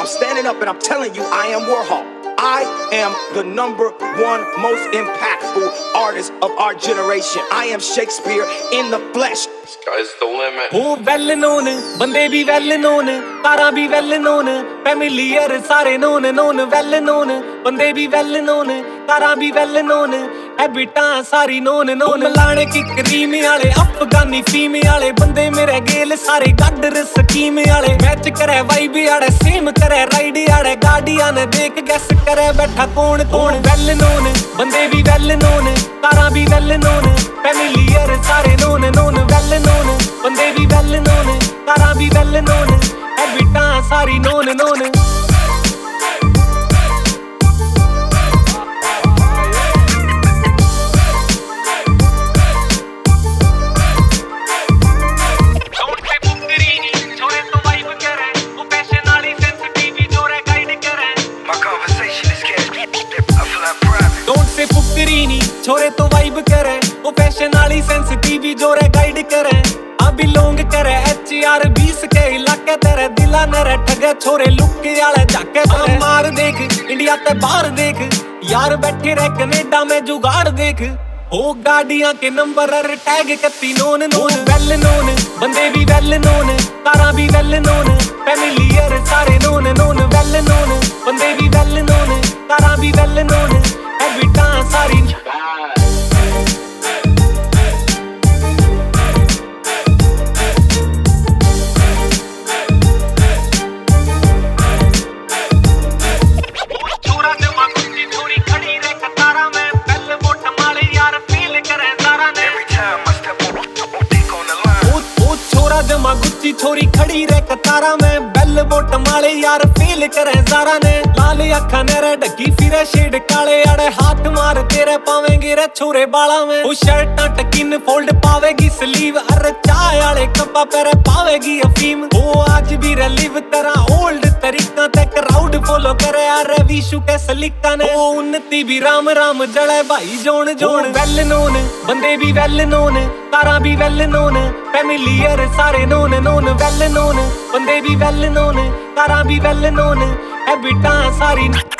I'm standing up and I'm telling you, I am Warhol. I am the #1 most impactful artist of our generation. I am Shakespeare in the flesh. Sky's the limit. Oh, well known, बंदे भी well known, तारा भी well known, familiar सारे known, well known, बंदे भी well known, तारा भी well known, हैबिटां सारी known. मलाने की cream आले, अफगानी फीम आले, बंदे मेरे गेल सारे गड्डर स्कीम आले, मैच करे वाइब आले, सेम करे राइड आले, गाड़ियां ने देख गैस करे बैठा कौन well known, बंदे भी well known, तारा भी well known, familiar सारे known, well known, बंदे भी well known, तारा भी well known, हैबिटां सारी known. छोरे तो वाइब करे, वो फैशन वाली सेंसिटिव जो रे गाइड करे, आ बिलोंग करे HR20 के इलाके तेरे दिला नरे ठगे छोरे लुक वाले जाके तेरे मार देख इंडिया ते बाहर देख यार बैठे रहे कनेडा में जुगाड़ देख ओ गाड़ियां के नंबर टैग कत्ती known well known, बंदे भी well known, तारा भी well known, familiar सारे known well known, बंदे भी well known, तारा भी well known, हैबिटां सारी गुच्ची छोरी खड़ी रे कतारा में बेल बॉटम वाले यार फेल करे ज़ारा ने लाल अखा ने ढकी फिरे शेड काले आड़े हाथ मार तेरे पावेंगे रे छोरे बाला में वो शर्टां टकिन फोल्ड पावेगी स्लीव अरे चाय वाले कपा पेरे पावेगी अफीम वो आज भी रिलीव करा ओल्ड तरीका ते क्राउड फॉलो करे अरे विशु के सलीका ने वो उन्नति भी राम राम जड़े भाई जोन वेल नोन, बंदे भी वेल नोन, तारा भी वेल नोन, familiar सारे known well known, बंदे भी well known, तारा भी well known, हैबिटां सारी